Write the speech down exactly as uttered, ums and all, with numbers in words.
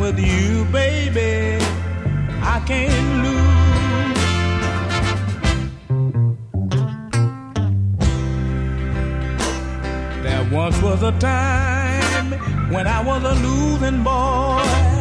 with you, baby, I can't lose. There once was a time when I was a losing boy.